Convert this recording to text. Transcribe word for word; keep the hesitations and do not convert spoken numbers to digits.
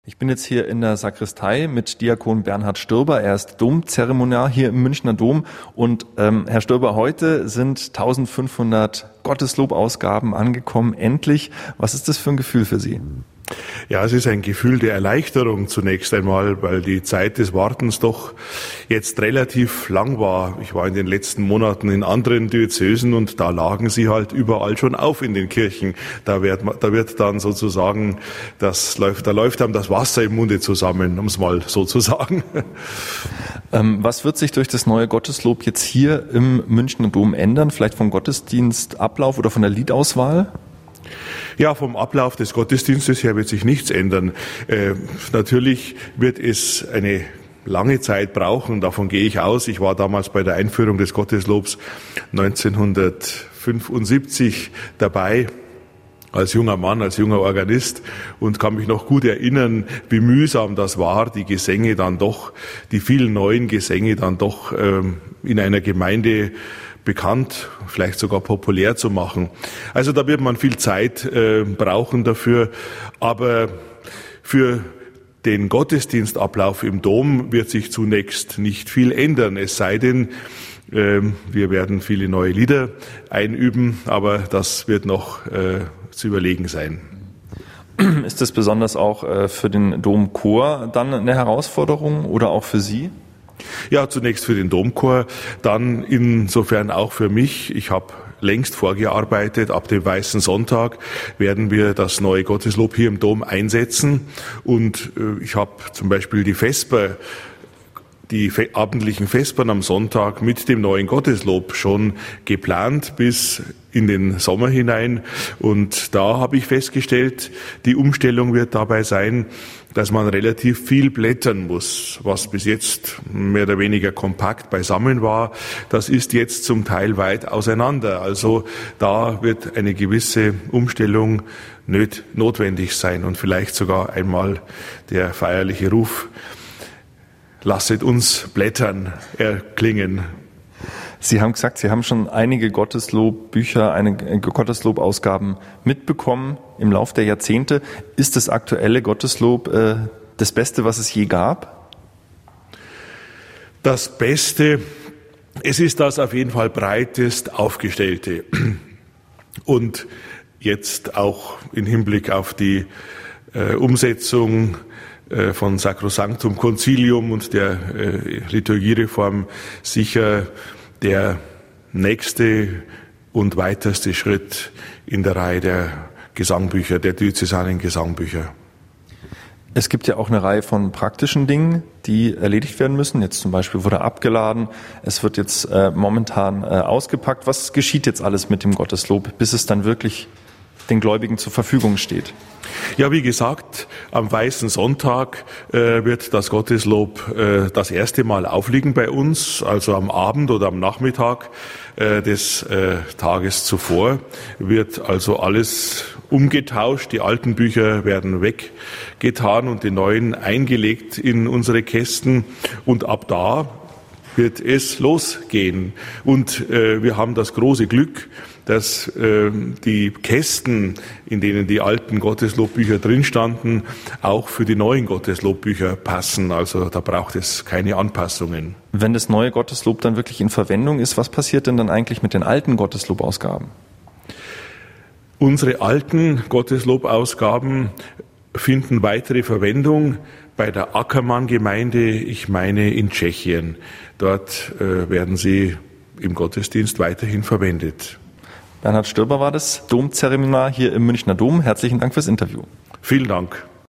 Ich bin jetzt hier in der Sakristei mit Diakon Bernhard Stürber. Er ist Domzeremoniar hier im Münchner Dom. Und ähm, Herr Stürber, heute sind eintausendfünfhundert Gotteslobausgaben angekommen, endlich. Was ist das für ein Gefühl für Sie? Ja, es ist ein Gefühl der Erleichterung zunächst einmal, weil die Zeit des Wartens doch jetzt relativ lang war. Ich war in den letzten Monaten in anderen Diözesen und da lagen sie halt überall schon auf in den Kirchen. Da wird, da wird dann sozusagen, das läuft, da läuft einem das Wasser im Munde zusammen, um es mal so zu sagen. Ähm, was wird sich durch das neue Gotteslob jetzt hier im Münchner Dom ändern? Vielleicht vom Gottesdienstablauf oder von der Liedauswahl? Ja, vom Ablauf des Gottesdienstes her wird sich nichts ändern. Äh, natürlich wird es eine lange Zeit brauchen, davon gehe ich aus. Ich war damals bei der Einführung des Gotteslobs neunzehnhundertfünfundsiebzig dabei, als junger Mann, als junger Organist und kann mich noch gut erinnern, wie mühsam das war, die Gesänge dann doch, die vielen neuen Gesänge dann doch ähm, in einer Gemeinde bekannt, vielleicht sogar populär zu machen. Also da wird man viel Zeit äh, brauchen dafür, aber für den Gottesdienstablauf im Dom wird sich zunächst nicht viel ändern, es sei denn, äh, wir werden viele neue Lieder einüben, aber das wird noch äh, zu überlegen sein. Ist das besonders auch äh, für den Domchor dann eine Herausforderung oder auch für Sie? Ja, zunächst für den Domchor, dann insofern auch für mich. Ich habe längst vorgearbeitet. Ab dem Weißen Sonntag werden wir das neue Gotteslob hier im Dom einsetzen. Und äh, ich habe zum Beispiel die Vesper, die fe- abendlichen Vespern am Sonntag mit dem neuen Gotteslob schon geplant bis in den Sommer hinein. Und da habe ich festgestellt, die Umstellung wird dabei sein, dass man relativ viel blättern muss, was bis jetzt mehr oder weniger kompakt beisammen war. Das ist jetzt zum Teil weit auseinander. Also da wird eine gewisse Umstellung nöt- notwendig sein und vielleicht sogar einmal der feierliche Ruf: Lasset uns blättern erklingen. Sie haben gesagt, Sie haben schon einige Gotteslobbücher, einige Gotteslobausgaben mitbekommen im Lauf der Jahrzehnte. Ist das aktuelle Gotteslob äh, das Beste, was es je gab? Das Beste, es ist das auf jeden Fall breitest aufgestellte. Und jetzt auch im Hinblick auf die äh, Umsetzung äh, von Sacrosanctum Concilium und der äh, Liturgiereform sicher der nächste und weiteste Schritt in der Reihe der Gesangbücher, der diözesanen Gesangbücher. Es gibt ja auch eine Reihe von praktischen Dingen, die erledigt werden müssen. Jetzt zum Beispiel wurde abgeladen, es wird jetzt äh, momentan äh, ausgepackt. Was geschieht jetzt alles mit dem Gotteslob, bis es dann wirklich den Gläubigen zur Verfügung steht? Ja, wie gesagt, am Weißen Sonntag äh, wird das Gotteslob äh, das erste Mal aufliegen bei uns, also am Abend oder am Nachmittag äh, des äh, Tages zuvor wird also alles umgetauscht. Die alten Bücher werden weggetan und die neuen eingelegt in unsere Kästen und ab da wird es losgehen. Und äh, wir haben das große Glück, dass äh, die Kästen, in denen die alten Gotteslobbücher drin standen, auch für die neuen Gotteslobbücher passen. Also da braucht es keine Anpassungen. Wenn das neue Gotteslob dann wirklich in Verwendung ist, was passiert denn dann eigentlich mit den alten Gotteslobausgaben? Unsere alten Gotteslobausgaben finden weitere Verwendung bei der Ackermann-Gemeinde, ich meine in Tschechien. Dort äh, werden sie im Gottesdienst weiterhin verwendet. Bernhard Stürber war das, Domzeremoniar hier im Münchner Dom. Herzlichen Dank fürs Interview. Vielen Dank.